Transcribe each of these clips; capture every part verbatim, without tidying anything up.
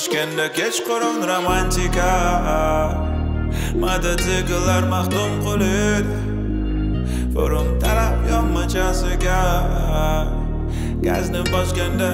Toshkentda kechqurun romantika, mototsikllar maxdum qo'lida, forum taraf yonmachasiga gazni bosganda.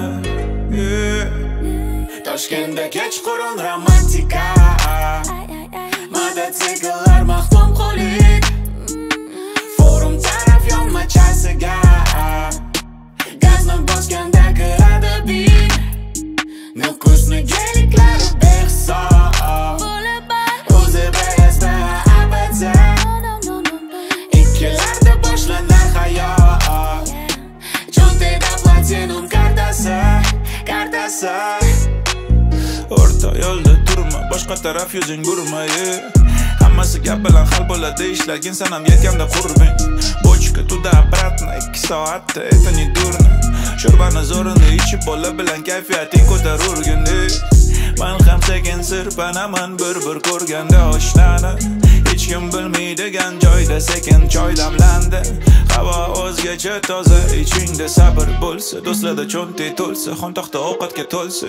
Toshkentda kechqurun romantika, mototsikllar maxdum qo'lida, forum taraf yonmachasiga gazni bosganda kiradi bin. Nukusni geliklari behisob, o'zi beyazda abadza, ikkilarda boshlanar hayot, cho'ntagida platinum kartasi, kartasi. O'rta yo'lda turma, boshqa taraf yuzing burmayi, hammasi gap bilan hal bo'ladi, ishlagin sanam yetganda qurbing. Bochka tuda apparatni ikki soatda etini durni, sho'rbani zo'rini ichib bola bilan kayfiyating ko'tarurgindi. Men ham sekin sirpanaman bir-bir ko'rganda oshnani, hech kim bilmaydigan joyda sekin choy damlandi. Havo o'zgacha toza, ichingda sabr bo'lsa, do'stlarda cho'ntak to'lsa, xontoqda ovqatga to'lsa.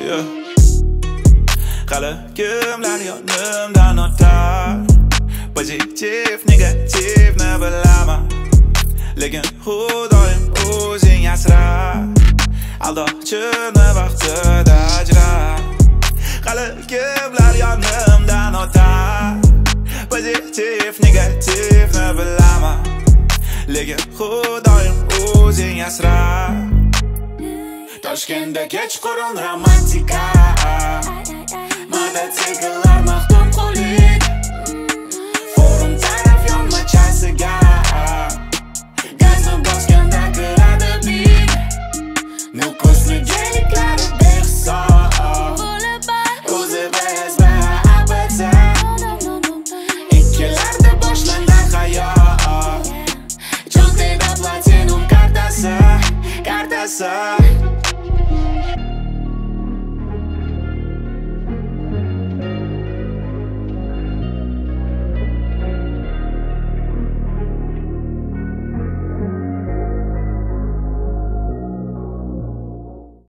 Qala kimlar yonimdan o'tar, pozitiv, negativni bilaman, lekin xudoyim o'zing asra, aldoqchini vaqtida ajra. Qala kimlar yonimdan o'tar, pozitiv, negativni bilaman, lekin xudoyim o'zing asra. Toshkentda kechqurun romantika, mototsikllar maxdum qo'lida, forum taraf yonmachasiga gazni bosganda kiradi bin. Nukusni geliklari behisob, o'zi beyazda abadza, ikkilarda boshlanar hayot, cho'ntagida platinum kartasi, kartasi.